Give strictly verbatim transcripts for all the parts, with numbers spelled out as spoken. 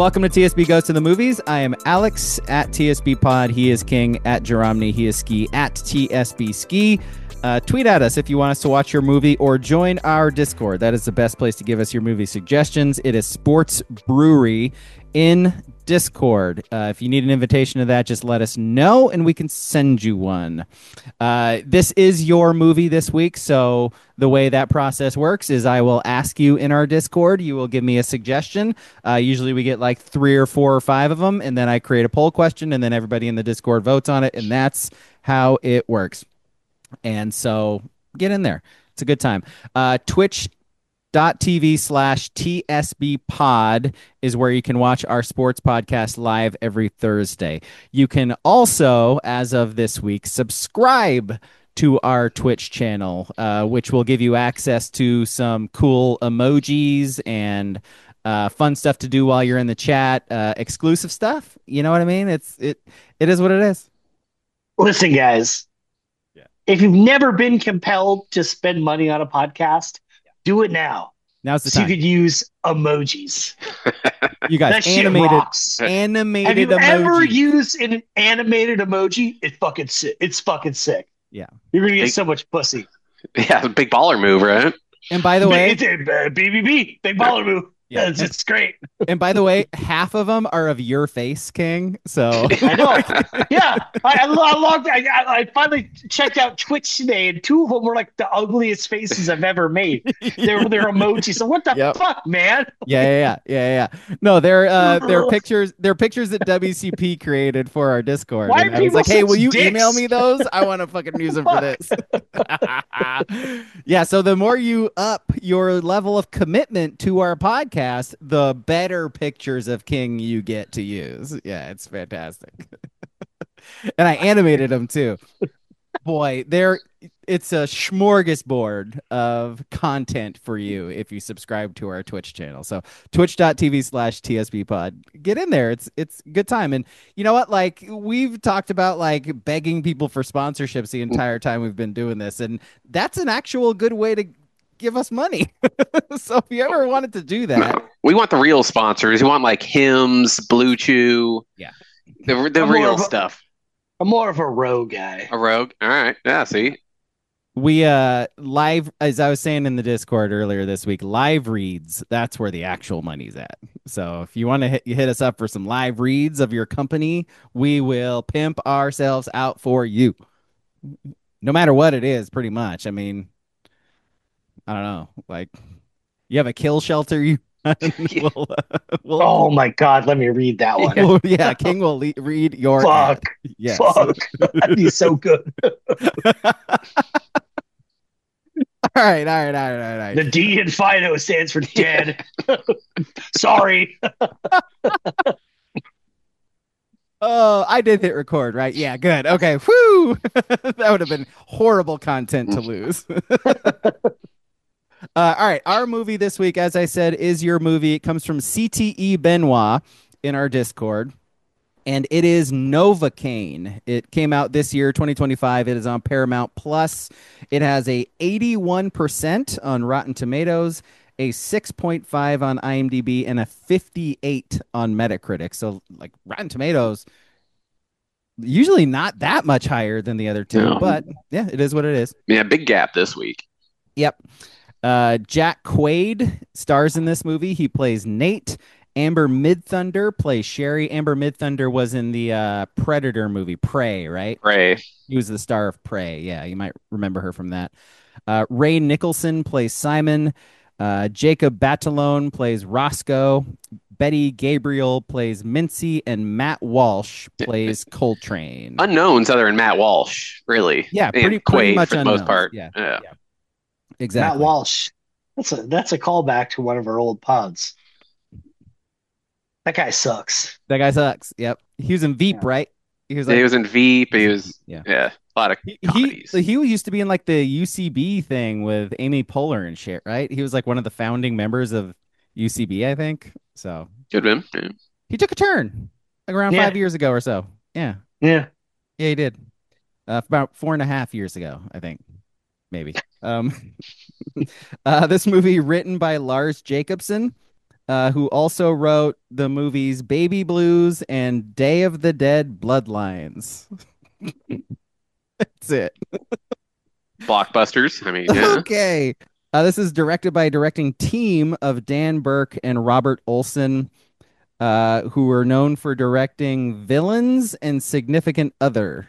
Welcome to T S B Goes to the Movies. I am Alex at T S B Pod. He is King at Jeromny. He is Ski at T S B Ski. Uh, tweet at us if you want us to watch your movie or join our Discord. That is the best place to give us your movie suggestions. It is Sports Brewery in Discord. Uh, if you need an invitation to that, just let us know and we can send you one. Uh, this is your movie this week, so the way that process works is I will ask you in our Discord. You will give me a suggestion. Uh, usually we get like three or four or five of them, and then I create a poll question, and then everybody in the Discord votes on it, and that's how it works. And so get in there. It's a good time. Uh, Twitch. Dot TV slash TSB pod is where you can watch our sports podcast live every Thursday. You can also, as of this week, subscribe to our Twitch channel, uh, which will give you access to some cool emojis and uh, fun stuff to do while you're in the chat, uh, exclusive stuff. You know what I mean? It's it it is what it is. Listen, guys, yeah. If you've never been compelled to spend money on a podcast, do it now. Now's the so time. You could use emojis. You guys, that animated, shit rocks. animated Have you emojis. ever used an animated emoji? It's fucking sick. It's fucking sick. Yeah, you're gonna get big, so much pussy. Yeah, big baller move, right? And by the way, it's a B B B, big baller move. Yeah, it's, it's great. And by the way, half of them are of your face, King. So I know. Yeah, I, I logged. I, I finally checked out Twitch today, and two of them were like the ugliest faces I've ever made. They're they're emojis. So what the yep. fuck, man? Yeah, yeah, yeah, yeah. No, they're uh, they're pictures. They're pictures that W C P created for our Discord. Why and are I was like, hey, will you dicks? email me those? I want to fucking use them for this. Yeah. So the more you up your level of commitment to our podcast, the better pictures of King you get to use. Yeah, it's fantastic. And I animated them too. Boy, there it's a smorgasbord of content for you if you subscribe to our Twitch channel. So twitch.tv slash TSB pod. Get in there. It's it's good time. And you know what? Like we've talked about like begging people for sponsorships the entire time we've been doing this. And that's an actual good way to give us money. So if you ever wanted to do that, we want the real sponsors. We want like Hims, Blue Chew, yeah, the the I'm real a, stuff. I'm more of a rogue guy. A rogue, all right, yeah. See, we uh live as I was saying in the Discord earlier this week, live reads. That's where the actual money's at. So if you want to hit, hit us up for some live reads of your company, we will pimp ourselves out for you. No matter what it is, pretty much. I mean. I don't know, like you have a kill shelter. You, we'll, uh, we'll, oh my god, let me read that one. We'll, yeah, King will le- read your. Fuck, yes. Fuck, that'd be so good. all right, all right, all right, all right. The D in Fido stands for dead. Sorry. Oh, I did hit record, right? Yeah, good. Okay, whoo! That would have been horrible content to lose. Uh, all right, our movie this week, as I said, is your movie. It comes from C T E Benoit in our Discord, and it is Novocaine. It came out this year, twenty twenty-five. It is on Paramount Plus. It has a eighty-one percent on Rotten Tomatoes, a six point five on IMDb, and a fifty-eight on Metacritic. So, like, Rotten Tomatoes, usually not that much higher than the other two, no. But yeah, it is what it is. Yeah, big gap this week. Yep. Uh, Jack Quaid stars in this movie. He plays Nate. Amber Midthunder plays Sherry. Amber Midthunder was in the uh, Predator movie, Prey, right? Prey. He was the star of Prey. Yeah, you might remember her from that. Uh, Ray Nicholson plays Simon. Uh, Jacob Batalone plays Roscoe. Betty Gabriel plays Mincy, and Matt Walsh plays Coltrane. Unknowns other than Matt Walsh, really. Yeah, pretty, Quaid pretty much for the unknowns. most part. Yeah. yeah. yeah. Exactly. Matt Walsh. That's a that's a callback to one of our old pods. That guy sucks. That guy sucks. Yep. He was in Veep, Yeah. right? He was Yeah, like, he was in Veep. He was yeah. yeah, a lot of he, comedies. he he used to be in like the U C B thing with Amy Poehler and shit, right? He was like one of the founding members of U C B, I think. So Good man. Yeah. he took a turn like around Yeah. five years ago or so. Yeah. Yeah. Yeah, he did. Uh, about four and a half years ago, I think. Maybe. Um, uh, this movie written by Lars Jacobson. uh, who also wrote the movies Baby Blues and Day of the Dead Bloodlines. That's it. Blockbusters. I mean, yeah. Okay. Uh, this is directed by a directing team of Dan Burke and Robert Olson, uh, who are known for directing Villains and Significant Other.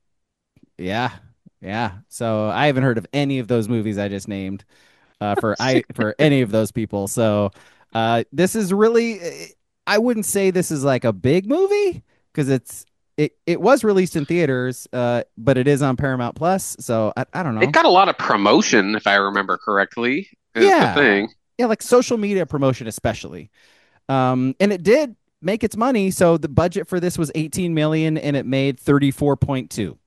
Yeah, yeah. So I haven't heard of any of those movies I just named uh, for I for any of those people. So uh, this is really, I wouldn't say this is like a big movie because it's it it was released in theaters, uh, but it is on Paramount Plus. So I, I don't It know. got a lot of promotion, if I remember correctly. Is Yeah, the thing. yeah, like social media promotion especially. Um, and it did make its money. So the budget for this was eighteen million and it made thirty-four point two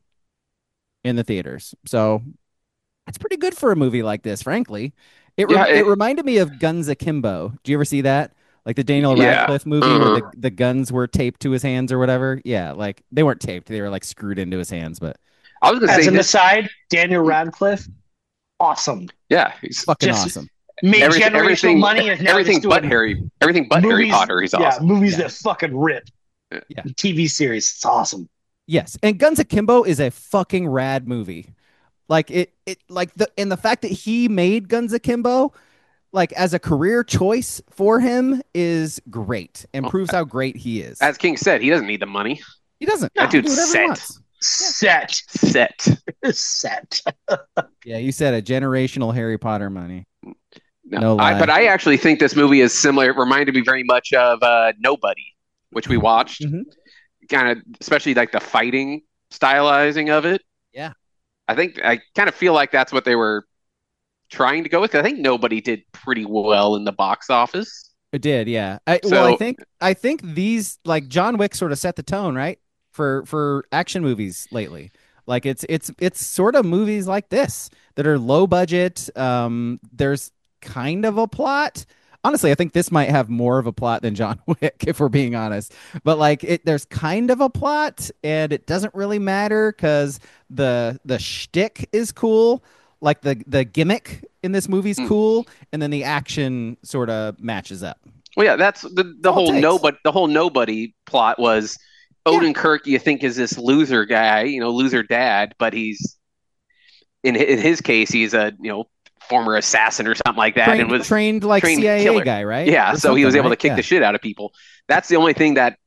in the theaters. So that's pretty good for a movie like this, frankly. It Yeah, rem- it it, reminded me of Guns Akimbo. Do you ever see that? Like the Daniel yeah. Radcliffe movie where Uh-huh. the, the guns were taped to his hands or whatever. Yeah, like they weren't taped, they were like screwed into his hands, but I was gonna As say an this. aside, Daniel Radcliffe, awesome. Yeah, he's fucking Just awesome. made everything, generational everything, money and now everything he's but doing Harry, everything but Harry movies- Potter. He's yeah, awesome. movies Yeah. that fucking rip. Yeah. T V series. It's awesome. Yes, and Guns Akimbo is a fucking rad movie. Like it, it like the and the fact that he made Guns Akimbo, like as a career choice for him, is great and Well, proves how great he is. As King said, he doesn't need the money. He doesn't. That He can dude's do whatever he set. wants. Set. Set. Set. Yeah, you said a generational Harry Potter money. No, No I, lie. but I actually think this movie is similar. It reminded me very much of uh, Nobody, which we watched. Mhm. Kind of, especially like the fighting stylizing of it. Yeah. I think I kind of feel like that's what they were trying to go with. I think Nobody did pretty well in the box office. It did, yeah. I, well, I So- think I think these like John Wick sort of set the tone, right? For for action movies lately. Like it's it's it's sort of movies like this that are low budget. Um, there's kind of a plot. Honestly, I think this might have more of a plot than John Wick, if we're being honest. But like it, there's kind of a plot, and it doesn't really matter because the the shtick is cool. Like the the gimmick in this movie's Mm. cool, and then the action sort of matches up. Well, yeah, that's the the all it whole takes. nobody the whole Nobody plot was Odin Kirk. You think is this loser guy, you know, loser dad, but he's in hi- in his case he's a you know former assassin or something like that, Trained, and was trained like trained C I A killer. guy, right? Yeah, Or so he was something, able to right? kick Yeah. the shit out of people. That's the only thing that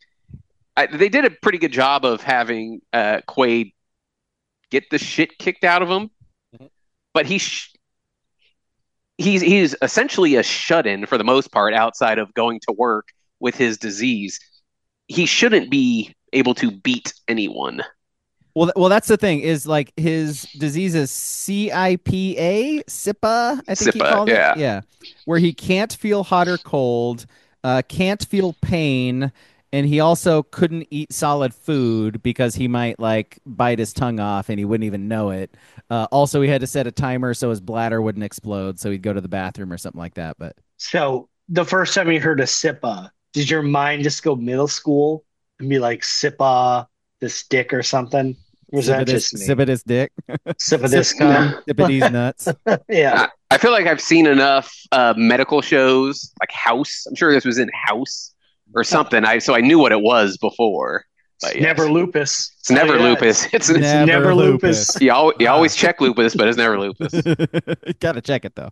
I, they did a pretty good job of having uh, Quaid get the shit kicked out of him, Mhm. but he sh- he's he's essentially a shut-in for the most part outside of going to work with his disease. He shouldn't be able to beat anyone. Well, th- well, that's the thing is like his disease is C I P A, S I P A, I think he S I P A, called yeah. it. Yeah, where he can't feel hot or cold, uh, can't feel pain, and he also couldn't eat solid food because he might like bite his tongue off and he wouldn't even know it. Uh, also, he had to set a timer so his bladder wouldn't explode, so he'd go to the bathroom or something like that. But So the first time you heard of S I P A, did your mind just go middle school and be like S I P A, the stick or something? Or was that just me? Sibidus dick, S I P A this cum? Sibidus nuts. Yeah. I feel like I've seen enough uh, medical shows like House. I'm sure this was in House or something. I so I knew what it was before. But It's yes. never lupus. It's never Oh, yeah, lupus. It's, it's Never never lupus. lupus. you, al- you Wow. always check lupus, but it's never lupus. Gotta check it though.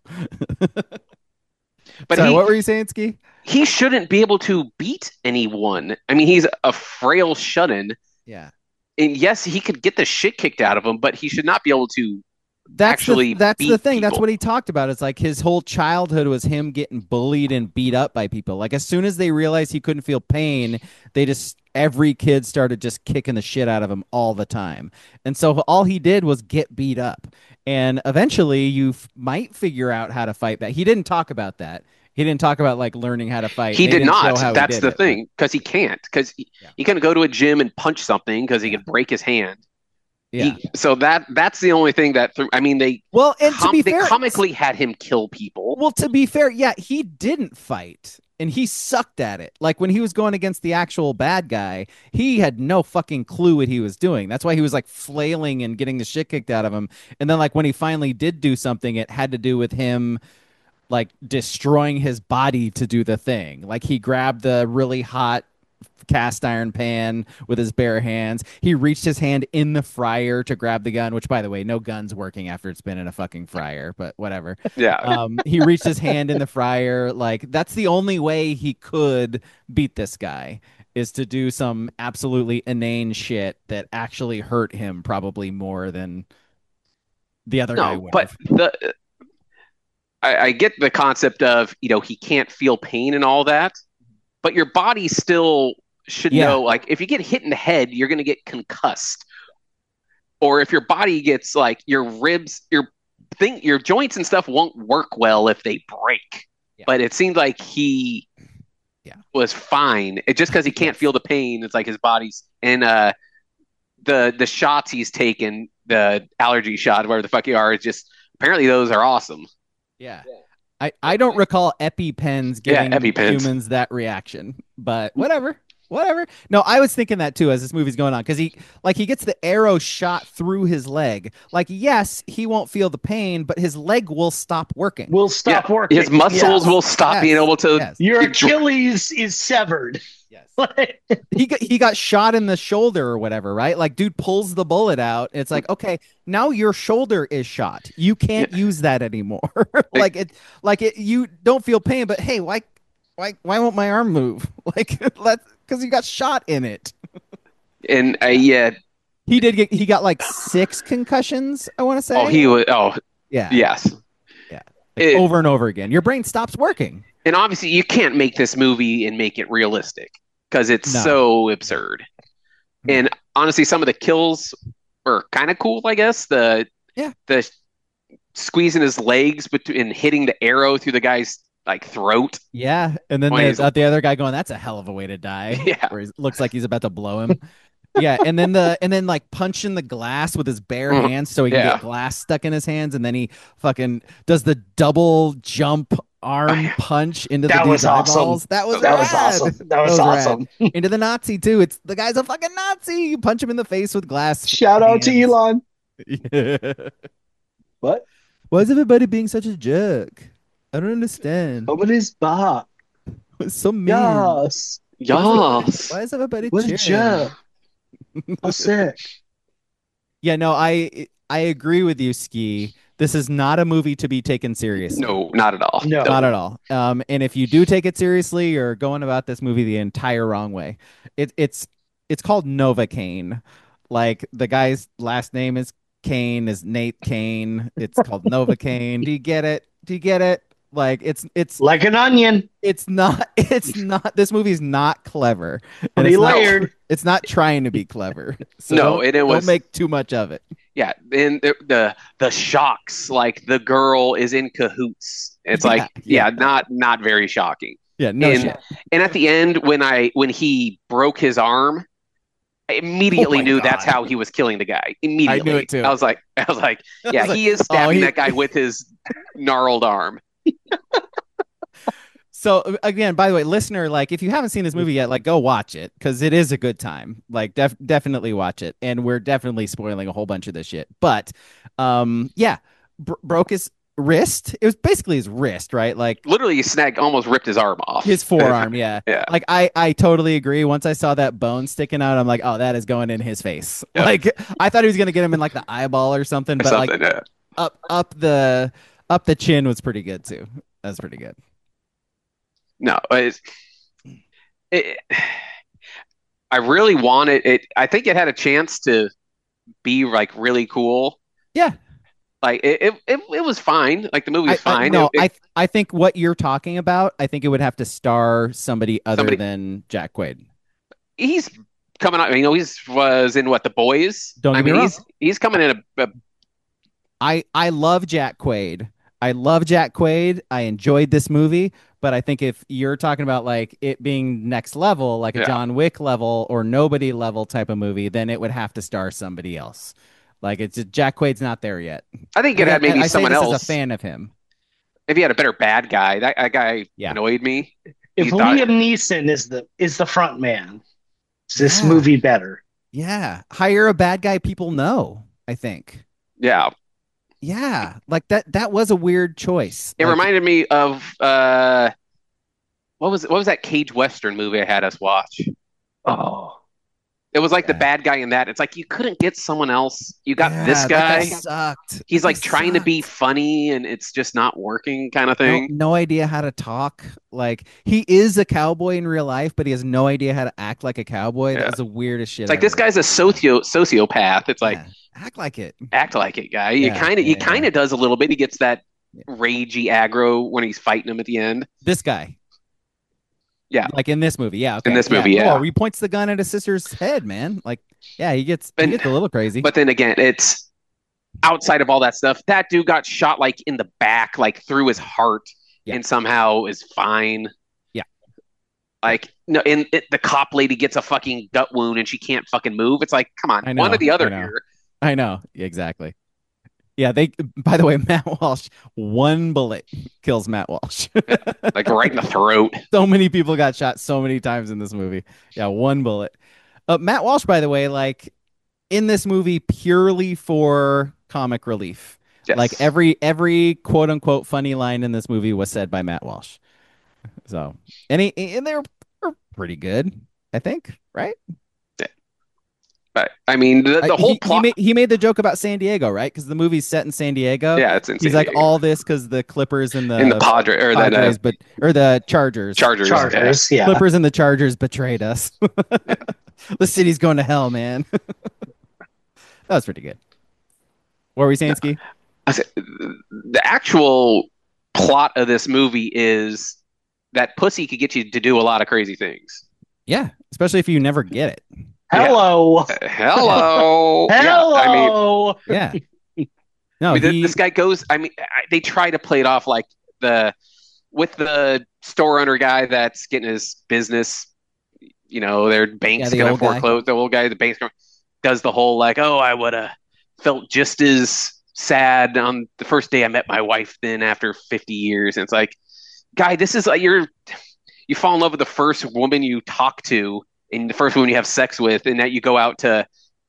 But Sorry, he, what were you saying, Ski? he shouldn't be able to beat anyone. I mean, he's a frail shut-in, Yeah. and yes, he could get the shit kicked out of him, but he should not be able to. That's Actually the, that's the beat thing. That's people. what he talked about. It's like his whole childhood was him getting bullied and beat up by people. Like as soon as they realized he couldn't feel pain, they just every kid started just kicking the shit out of him all the time. And so all he did was get beat up. And eventually you f- might figure out how to fight back. He didn't talk about that. He didn't talk about like learning how to fight. He They did didn't show not. how he That's did the it, but- thing, because he can't. Because he, Yeah. he couldn't go to a gym and punch something because he Yeah. could break his hand. Yeah. He- so that that's the only thing that. Th- I mean, they Well, and to com- be they fair, comically had him kill people. Well, to be fair, yeah, he didn't fight and he sucked at it. Like when he was going against the actual bad guy, he had no fucking clue what he was doing. That's why he was like flailing and getting the shit kicked out of him. And then like when he finally did do something, it had to do with him like destroying his body to do the thing. Like he grabbed the really hot cast iron pan with his bare hands. He reached his hand in the fryer to grab the gun, which, by the way, no gun's working after it's been in a fucking fryer, but whatever. Yeah. Um, he reached his hand in the fryer. Like, that's the only way he could beat this guy, is to do some absolutely inane shit that actually hurt him probably more than the other guy No, would but have. the I, I get the concept of, you know, he can't feel pain and all that, but your body still should Yeah. know, like, if you get hit in the head, you're going to get concussed. Or if your body gets, like, your ribs, your thing, your joints and stuff won't work well if they break. Yeah. But it seemed like he Yeah. was fine. It just because he can't feel the pain, it's like his body's and uh the the shots he's taken, the allergy shot, whatever the fuck you are, is just apparently those are awesome. Yeah. I, I don't recall EpiPens Yeah, giving EpiPens. humans that reaction, but whatever. Whatever. No, I was thinking that too as this movie's going on, because he like he gets the arrow shot through his leg. Like, yes, he won't feel the pain, but his leg will stop working. Will stop Yeah, working. his muscles Yes. will stop Yes. being able to. Yes. Your Your dr- Achilles is severed. Yes. he got he got shot in the shoulder or whatever, right? Like, dude pulls the bullet out. It's like, okay, now your shoulder is shot. You can't Yeah. use that anymore. like it, like it. You don't feel pain, but hey, why, why, why won't my arm move? Like, let's because you got shot in it. And uh, yeah, He did get he got like six concussions, I want to say. oh, he was. Oh, yeah, yes. Like, It- over and over again. Your brain stops working. And obviously, you can't make this movie and make it realistic because it's No. so absurd. No. And honestly, some of the kills were kind of cool, I guess. The Yeah. the squeezing his legs bet- and hitting the arrow through the guy's like throat. Yeah, and then Why there's is- uh, the other guy going, "That's a hell of a way to die." Yeah. Where he looks like he's about to blow him. Yeah, and then the and then like punching the glass with his bare Mhm. hands so he can Yeah. get glass stuck in his hands, and then he fucking does the double jump arm punch into That the was dude's awesome. eyeballs. That was That was rad. awesome. That was That was awesome. Into the Nazi too. It's the guy's a fucking Nazi. You punch him in the face with glass. Shout out to hands. Elon. Yeah. What? Why is everybody being such a jerk? I don't understand. Nobody's back. It's so mean. Yes. Yes. Why is everybody What a cheering? jerk. How sick. Yeah, no, I I agree with you, Ski. This is not a movie to be taken seriously. No, not at all. No. Not at all. Um, and if you do take it seriously, you're going about this movie the entire wrong way. It, it's it's called Novocaine. Like, the guy's last name is Kane, is Nate Kane. It's called Novocaine. Do you get it? Do you get it? Like, it's it's Like an onion. it's not it's not this movie's not clever. And Pretty it's not, layered. it's not trying to be clever. So No, don't, and it don't was- make too much of it. Yeah, and the, the the shocks, like the girl is in cahoots. It's Yeah, like, yeah, yeah. not not very shocking. Yeah, no and, shit. and at the end, when I when he broke his arm, I immediately Oh my knew that's God. how he was killing the guy. Immediately, it too. I was like, I was like, I yeah, was like, he is oh, stabbing he- that guy with his gnarled arm. So again, by the way, listener, like, if you haven't seen this movie yet, like, go watch it, because it is a good time. Like, def- definitely watch it, and we're definitely spoiling a whole bunch of this shit. But, um, yeah, br- broke his wrist. It was basically his wrist, right? Like Literally, he snagged, almost ripped his arm off. his forearm. Yeah, Yeah. Like I, I totally agree. Once I saw that bone sticking out, I'm like, oh, that is going in his face. Yeah. Like, I thought he was gonna get him in like the eyeball or something, but Something. like yeah. up, up the, up the chin was pretty good too. That's pretty good. No, it's, it, I really wanted it. I think it had a chance to be like really cool. Yeah. Like it, it, it, it was fine. Like the movie was I, I, fine. no, It- it- I I think what you're talking about, I think it would have to star somebody other Somebody- than Jack Quaid. he's coming out. You know, he's was in what, The Boys. Don't I get me mean, wrong. he's he's coming in a, a I I love Jack Quaid. I love Jack Quaid. I enjoyed this movie, but I think if you're talking about like it being next level, like a Yeah. John Wick level or Nobody level type of movie, then it would have to star somebody else. Like, it's just, Jack Quaid's not there yet. I think it had And I- maybe I say someone this else. as a fan of him. If he had a better bad guy, that, that guy Yeah. annoyed me. If You thought- Liam Neeson is the is the front man, is this Yeah. movie better? Yeah, hire a bad guy people know, I think. Yeah, Yeah, like that that was a weird choice. It Like, reminded me of uh, what was what was that Cage Western movie I had us watch? Oh, It was like the yeah, bad guy in that. It's like you couldn't get someone else. You got this yeah, that guy guy. sucked. That He's guy like trying to be sucked. funny and it's just not working kind of No, thing. no idea how to talk. Like he is a cowboy in real life, but he has no idea how to act like a cowboy. That Yeah. was the weirdest shit It's like this ever. guy's a socio sociopath. It's like Yeah, act like it. act like it, guy. You Yeah, kind of yeah, he yeah. kind of does a little bit. He gets that Yeah. ragey aggro when he's fighting him at the end. This guy, Yeah, like in this movie, yeah, in okay, this yeah. movie, Well, yeah. he points the gun at his sister's head, man. Like, yeah, he gets he And gets a little crazy. but then again, it's outside of all that stuff. That dude got shot like in the back, like through his heart, Yeah, and somehow is fine. yeah, yeah. Like no, and it, the cop lady gets a fucking gut wound and she can't fucking move. It's like, come on, I one or know, the I other know, here. I know, exactly. Yeah, they. By the way, Matt Walsh, one bullet kills Matt Walsh. Like right in the throat. So many people got shot so many times in this movie. Yeah, one bullet. Uh, Matt Walsh, by the way, like in this movie purely for comic relief. Like Yes. every every quote unquote funny line in this movie was said by Matt Walsh. So and he, and they were, were pretty good, I think, right? But I mean, the, I, the whole he, he plot. made he made the joke about San Diego, right? Because the movie's set in San Diego. Yeah, it's in He's San like Diego. all this because the Clippers and In the the Padre or that uh, Padres, but or the Chargers. Chargers. Yeah. Chargers, yeah. Clippers and the Chargers betrayed us. The city's going to hell, man. That was pretty good. What were we saying, Ski? I said, the actual plot of this movie is that pussy could get you to do a lot of crazy things. Yeah, especially if you never get it. Hello. Uh, hello. Yeah, I mean, Hello. Yeah. No, I mean, th- he, this guy goes. I mean, I, they try to play it off like the with the store owner guy that's getting his business. You know, their bank's Yeah, the gonna old guy. foreclose. The old guy, the bank's gonna, does the whole like, oh, I would have felt just as sad on the first day I met my wife than after fifty years. And it's like, guy, this is like you're you fall in love with the first woman you talk to and the first woman you have sex with, and that you go out to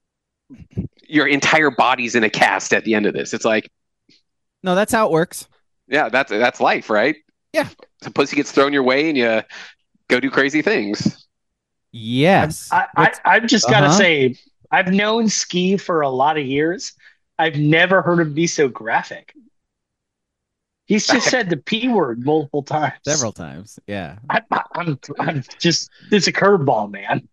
your entire body's in a cast at the end of this. It's like, no, that's how it works. yeah, that's that's life, right? Yeah. So pussy gets thrown your way and you go do crazy things. Yes. I, I, What's- I've just got to Uh-huh. say, I've known Ski for a lot of years. I've never heard him be so graphic. He's just said the P word multiple times. Several times. Yeah. I, I, I'm, I'm just, it's a curveball, man.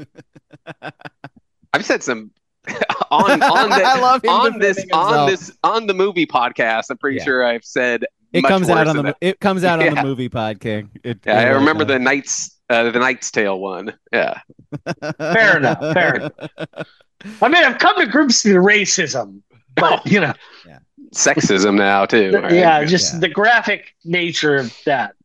I've said some on on the, I love him on this defending on himself. this on the movie podcast. I'm pretty Yeah. sure I've said It much comes out worse on than the that. it comes out on Yeah. the movie pod, King. It, Yeah, it I really remember the does. Knight's uh, the Knight's Tale one. Yeah, Fair enough. Fair enough. I mean, I've come to grips with racism, but, you know, sexism now too. the- right? yeah, just Yeah. the graphic nature of that.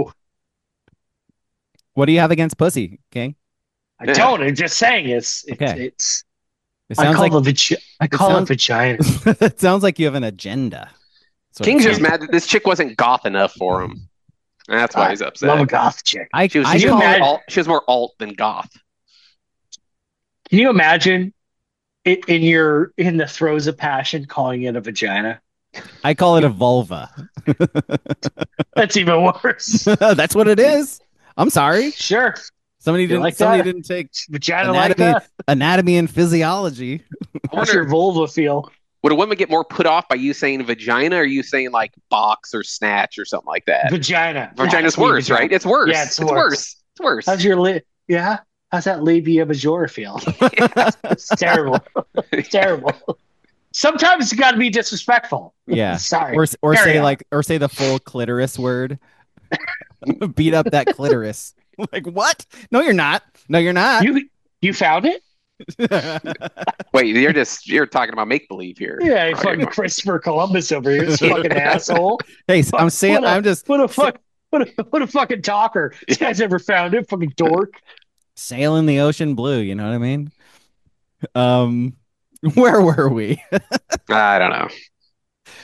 What do you have against pussy, King? I Yeah. don't. I'm just saying it's, it's, Okay. it's It I sounds call like it vagi- I call sounds- it vagina. it sounds like you have an agenda. That's what it King's just sounds mad that this chick wasn't goth enough for him. That's why I he's upset. Love a goth chick. I, She was, I she, was call more imagine- alt, she was more alt than goth. Can you imagine it in your in the throes of passion calling it a vagina? I call it a vulva. That's even worse. That's what it is. I'm sorry. Sure, Somebody You didn't like somebody that? didn't take vagina like anatomy that. anatomy and physiology. I How's your wonder, vulva feel? would a woman get more put off by you saying vagina, or you saying like box or snatch or something like that? Vagina. Vagina's Yeah, worse, vagina. right? It's worse. Yeah, it's it's worse. worse. It's worse. How's your li- yeah? How's that labia majora feel? It's terrible. It's terrible. Sometimes it's got to be disrespectful. Yeah. Sorry. Or or Carry say on. like or say the full clitoris word. Beat up that clitoris. Like what? No, you're not. No, you're not. You you found it? Wait, you're just you're talking about make believe here. Yeah, you Are fucking you? Christopher Columbus over here, this fucking asshole. Hey, I'm saying What a- I'm just What a fuck. What a, what a fucking talker. This guy's never found it. Fucking dork. sailing the ocean blue, you know what I mean? Um where were we? I don't know.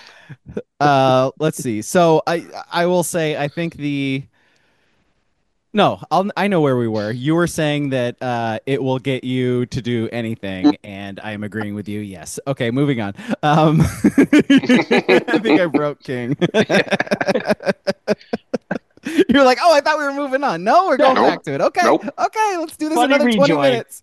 Uh let's see. So I I will say I think the No, I'll, I know where we were. You were saying that uh, it will get you to do anything, and I am agreeing with you. Yes. Okay, moving on. Um, I think I broke King. You're like, oh, I thought we were moving on. No, we're going Nope. back to it. Okay, Nope. okay, let's do this Funny another twenty rejoin. minutes.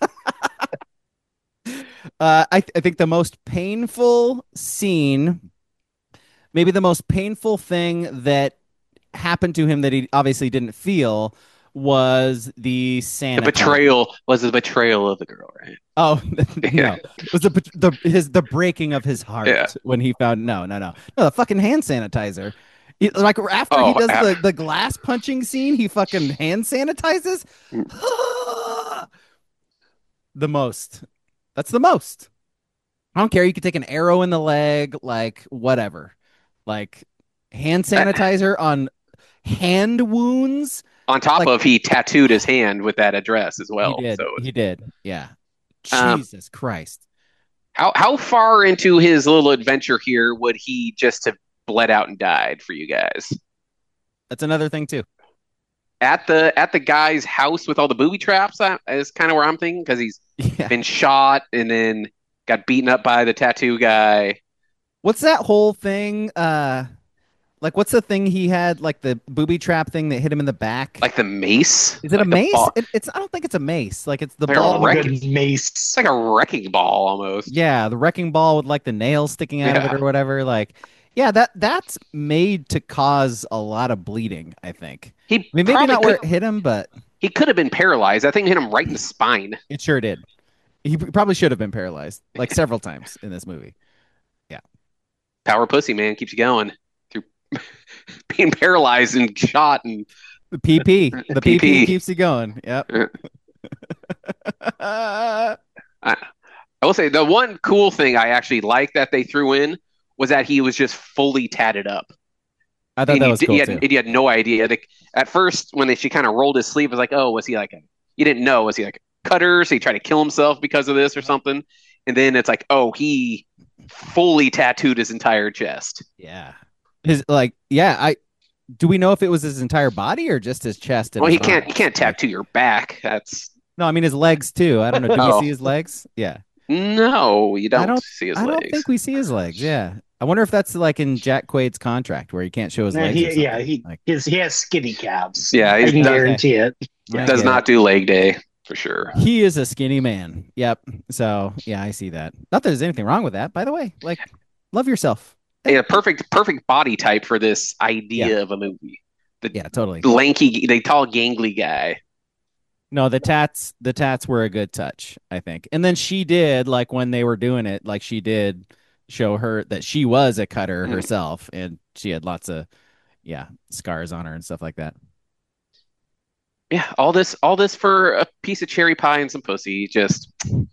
uh, I, th- I think the most painful scene, maybe the most painful thing that happened to him that he obviously didn't feel was the The Santa betrayal was the betrayal of the girl, right? Oh Yeah. no! It was the the his the breaking of his heart Yeah. when he found no no no no the fucking hand sanitizer. He- like after he Oh, does af- the, the glass punching scene, he fucking hand sanitizes. The most. That's the most. I don't care. You could take an arrow in the leg, like whatever. Like hand sanitizer on hand wounds. On top Like- of he tattooed his hand with that address as well. he did. So He did. Yeah. Um, Jesus Christ. how how far into his little adventure here would he just have bled out and died for you guys? That's another thing too. At the at the guy's house with all the booby traps, that is kind of where I'm thinking, because he's Yeah. been shot and then got beaten up by the tattoo guy. What's that whole thing? Uh, like, what's the thing he had? Like the booby trap thing that hit him in the back. Like the mace? Is it Like a the mace? ball- It, it's. I don't think it's a mace. Like it's the Like a ball. wreck- Good mace. It's like a wrecking ball almost. Yeah, the wrecking ball with like the nails sticking out of Yeah. it or whatever. Like, yeah, that that's made to cause a lot of bleeding. I think. He I mean, maybe probably not where could, it hit him, but he could have been paralyzed. I think it hit him right in the spine. it sure did. He probably should have been paralyzed like several times in this movie. Power pussy, man, keeps you going through being paralyzed and shot and The P P, the P P P P. keeps you going. Yep. I will say the one cool thing I actually like that they threw in was that he was just fully tatted up. I thought And that he, was d- cool he had, too. and he had no idea. Like, at first, when they, she kind of rolled his sleeve, it was like, oh, was he like a? You didn't know. Was he like a cutter? So he tried to kill himself because of this or something? And then it's like, oh, he fully tattooed his entire chest. Yeah. His like yeah, I do we know if it was his entire body or just his chest and Well, he his can't. arms? He can't tattoo your back. That's No, I mean his legs too. I don't know. Do Oh. we see his legs? Yeah. no. You don't, I don't- see his I don't legs. think we see his legs. Yeah. I wonder if that's like in Jack Quaid's contract where he can't show his Yeah, legs. he, or something. yeah, he like, his, he has skinny calves. Yeah, I he's can done- guarantee it. I Does get not it. do leg day for sure. He is a skinny man. Yep. So yeah, I see that. Not that there's anything wrong with that, by the way. Like, love yourself. Yeah, perfect, perfect body type for this idea of a movie. The Yeah, totally. lanky, the tall, gangly guy. No, the tats the tats were a good touch, I think. And then she did, like when they were doing it, like she did show her that she was a cutter Mhm. herself and she had lots of yeah, scars on her and stuff like that. Yeah, all this, all this for a piece of cherry pie and some pussy. Just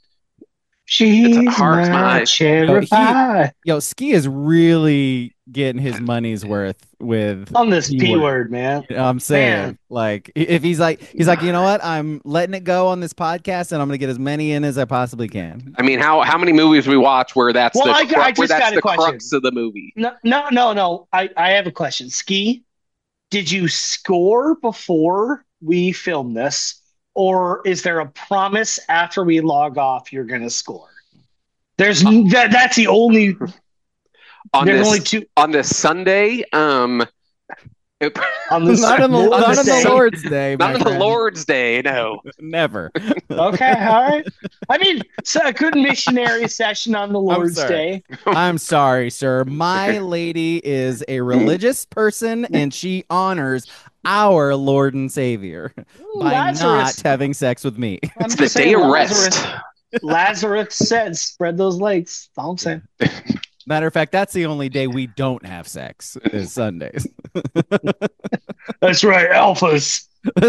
She's It's a hard my time. cherry Oh, he- pie. Yo, Ski is really getting his money's worth with On this P P word. word, man. you know what I'm saying, Man. like i- if he's like he's like, you know what, I'm letting it go on this podcast and I'm gonna get as many in as I possibly can. I mean, how how many movies we watch where that's Well, the I- cru- I where just that's got a the question. crux of the movie? No, no, no, no. I, I have a question. Ski, did you score before we film this, or is there a promise after we log off you're going to score? There's that. That's the only. On there's this only two on this Sunday, um, it- on the Not on the, on not on the Sunday. Lord's Day, my not on the friend. Lord's Day. No, Never. Okay, all right. I mean, so a good missionary session on the Lord's sorry. Day. I'm sorry, sir. My lady is a religious person and she honors our Lord and Savior by Lazarus. not having sex with me. I'm it's the just day saying, of Lazarus, rest. Lazarus said, "Spread those legs." That's all I'm saying. Matter of fact, that's the only day we don't have sex is Sundays. That's right, alphas.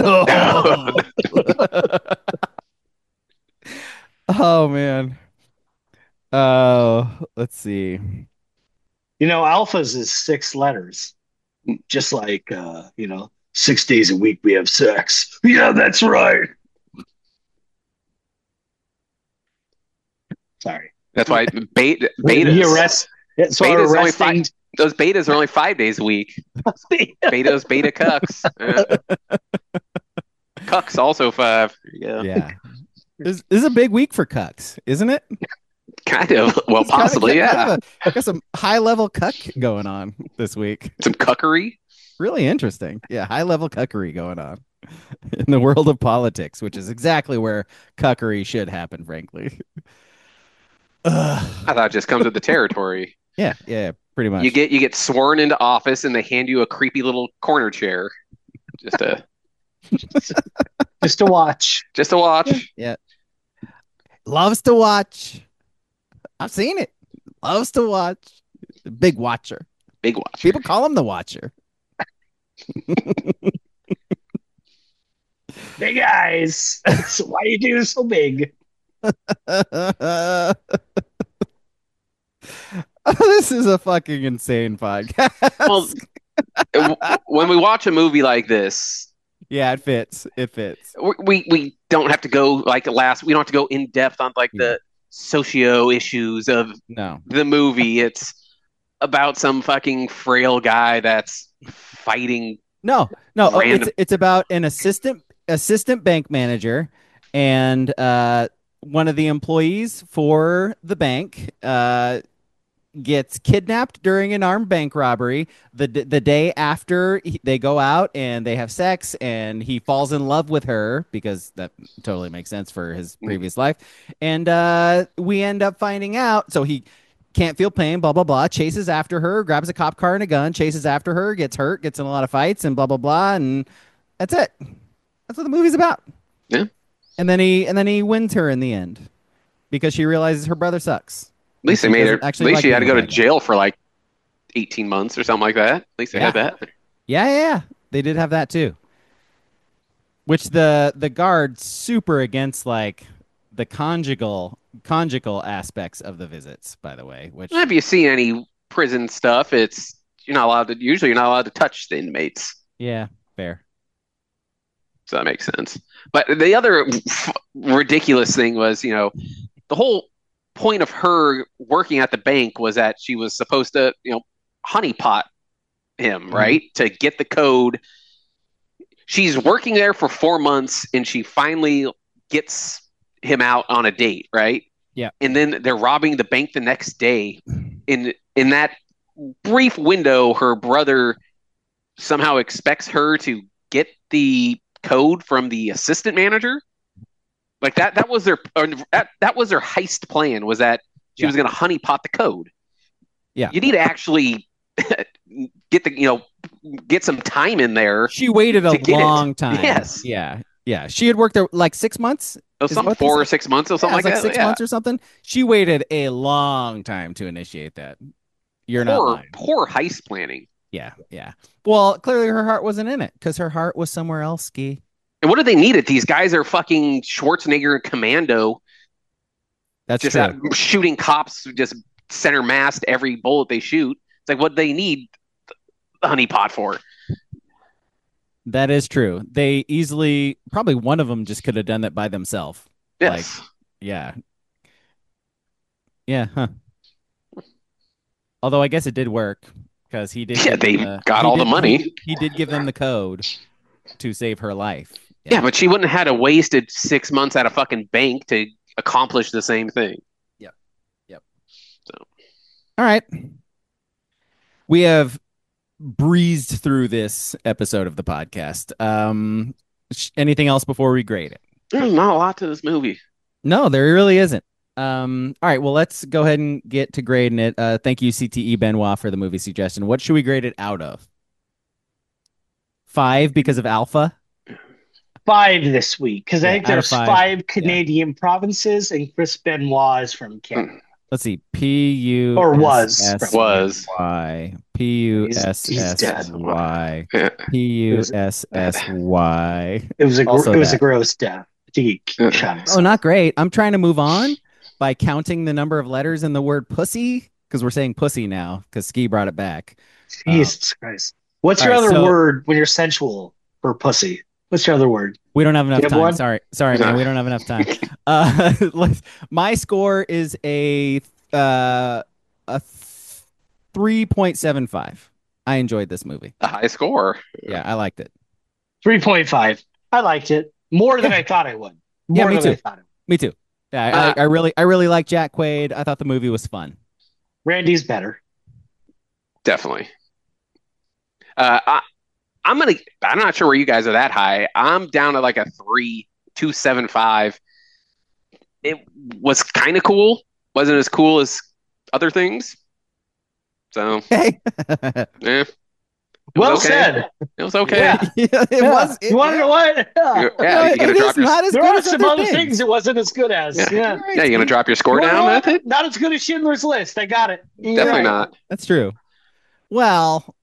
Oh man. Oh, let's see. You know, alphas is six letters, just like uh, you know, six days a week we have sex. Yeah, that's right. Sorry, That's why beta, The betas. arrest. It's so Betas are only five. arresting. Those betas are only five days a week. Betas, beta cucks. Uh, Cucks also five. There you go. Yeah. This, this is a big week for cucks, isn't it? Kind of. Well, It's kinda- possibly, kind yeah. of a- got some high level cuck going on this week. Some cuckery. Really interesting. Yeah, high level cuckery going on in the world of politics, which is exactly where cuckery should happen, frankly. Ugh. I thought it just comes with the territory. Yeah, yeah, pretty much. You get you get sworn into office and they hand you a creepy little corner chair. Just to Just to watch. just to watch. Yeah. Loves to watch. I've seen it. Loves to watch. Big watcher. Big watch. People call him the Watcher. Big eyes. So why you do so big? This is a fucking insane podcast. Well, w- when we watch a movie like this, yeah, it fits. It fits. we we we don't have to go like last. We don't have to go in depth on like the socio issues of No. the movie. It's about some fucking frail guy that's fighting. No, no. oh, Random- it's it's about an assistant assistant bank manager and uh, one of the employees for the bank uh, gets kidnapped during an armed bank robbery. The d- the day after he- they go out and they have sex, and he falls in love with her because that totally makes sense for his previous life. And uh, we end up finding out. So he can't feel pain, blah, blah, blah, chases after her, grabs a cop car and a gun, chases after her, gets hurt, gets in a lot of fights, and blah, blah, blah. And that's it. That's what the movie's about. Yeah. And then he and then he wins her in the end because she realizes her brother sucks. At least they She made her. doesn't At actually least like she had to being go a to bad guy. jail for like eighteen months or something like that. At least they had Yeah. that. Yeah, yeah, yeah. They did have that too. Which the the guard's super against like the conjugal conjugal aspects of the visits, by the way. Which If you see any prison stuff, it's you're not allowed to. Usually, you're not allowed to touch the inmates. yeah, fair. So that makes sense. But the other f- ridiculous thing was, you know, the whole point of her working at the bank was that she was supposed to, you know, honeypot him, Mhm. right? To get the code. She's working there for four months and she finally gets him out on a date, right? Yeah. And then they're robbing the bank the next day. In in that brief window, her brother somehow expects her to get the code from the assistant manager. Like that that was their or that, that was their heist plan, was that she Yeah. was going to honeypot the code. Yeah. You need to actually get the, you know, get some time in there. She waited a To get it. long time. Yes. Yeah. Yeah. She had worked there like six months. It was Is something what they four or said? six months or Yeah, something it was like like that. six Yeah. months or something. She waited a long time to initiate that. You're not Poor, lying. poor heist planning. Yeah. Yeah. Well, clearly her heart wasn't in it because her heart was somewhere else, Ski. And what do they need it? These guys are fucking Schwarzenegger and Commando, That's just true. out shooting cops, just center massed every bullet they shoot. It's like what they need the honeypot for. That is true. They easily, probably one of them just could have done that by themselves. Yes. Yeah. Yeah. Huh. Although I guess it did work because he did. Yeah, give they them the- got he all the did- money. He, he did give them the code to save her life. Yeah, but she wouldn't have had to wasted six months at a fucking bank to accomplish the same thing. All right. We have breezed through this episode of the podcast. Um, sh- anything else before we grade it? There's not a lot to this movie. No, there really isn't. Um, all right, well, let's go ahead and get to grading it. Uh, thank you, C T E Benoit, for the movie suggestion. What should we grade it out of? Five because of Alpha? Five this week because Yeah, I think out of there's five. five, Canadian provinces and Chris Benoit is from Canada. Let's see. P U Or was. Was. Y. P U S S Y. Yeah. P U S S Y. It was a gr- Also it was that. a gross death. I think he Yeah. shot himself. Oh, not great. I'm trying to move on by counting the number of letters in the word pussy because we're saying pussy now because Ski brought it back. Jesus Christ! What's all your right, other so- word when you're sensual for pussy? What's your other word? We don't have enough You have time. one? Sorry, sorry, man. We don't have enough time. Uh, let's- my score is a uh, a three point seven five. I enjoyed this movie. A high score. Yeah, I liked it. Three point five. I liked it. More than Yeah. I thought I would. Yeah, More me than I too. thought I would. Me too. Yeah, I, Uh, I, I really, I really like Jack Quaid. I thought the movie was fun. Randy's better. Definitely. Uh, I, I'm gonna. I'm not sure where you guys are that high. I'm down to like a three, two seven five. It was kind of cool. Wasn't as cool as other things. So, Okay. yeah, it Well was okay. said. It was okay. Yeah. Yeah, it Yeah. was. It, you want to know what? Yeah. You- No, yeah, you gonna it drop is your not as There good are as some other other things. things. it wasn't as good as. Yeah. Yeah. You're right, yeah. You gonna Steve. drop your score You wanna down know with what? it? Not as good as Schindler's List. I got it. You're Definitely right. not. That's true. Well,